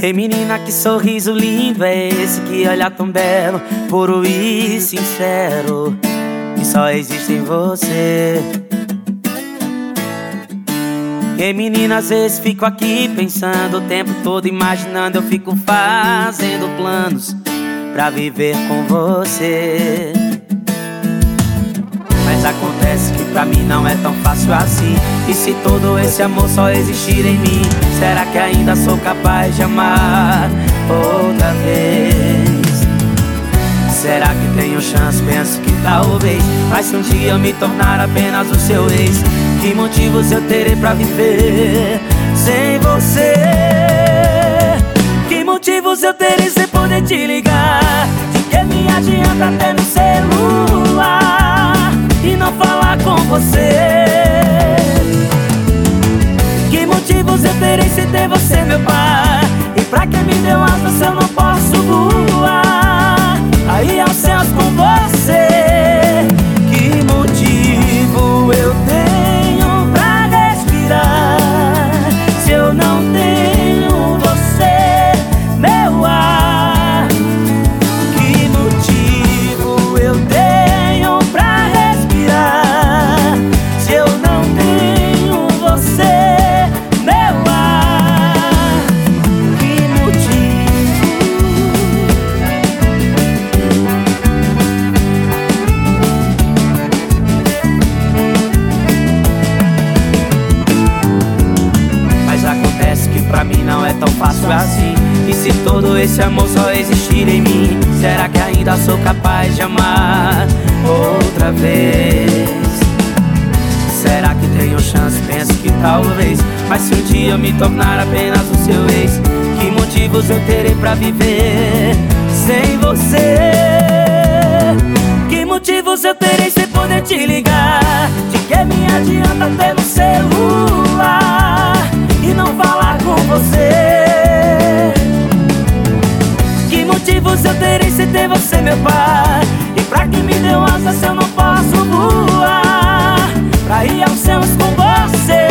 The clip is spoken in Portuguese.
Ei menina, que sorriso lindo é esse, que olhar tão belo, puro e sincero, que só existe em você. Ei menina, às vezes fico aqui pensando o tempo todo, imaginando, eu fico fazendo planos pra viver com você. Mas acontece que pra mim não é tão fácil assim. E se todo esse amor só existir em mim, será que ainda sou capaz de amar outra vez? Será que tenho chance? Penso que talvez. Mas se um dia eu me tornar apenas o seu ex, que motivos eu terei pra viver sem você? Que motivos eu terei sem poder te ligar? De que me adianta ter no celular e não falar com você? Que motivos eu terei sem ter você, meu pai? E pra que me deu asas se eu não posso voar aí aos céus com você? Que motivo eu tenho pra respirar se eu não tenho você, meu ar? Que motivo eu tenho pra respirar se eu não tenho você, meu ar? Que motivo? Mas acontece que pra mim não é tão fácil assim. E se todo esse amor só existir em mim, será que ainda sou capaz de amar outra vez? Será que tenho chance? Penso que talvez. Mas se um dia eu me tornar apenas o seu ex, que motivos eu terei pra viver sem você? Que motivos eu terei sem poder te ligar? De que me adianta ter no celular e não falar com você? Que motivos eu terei sem ter você, meu pai? E pra que me deu asas se eu não posso voar pra ir aos céus com você?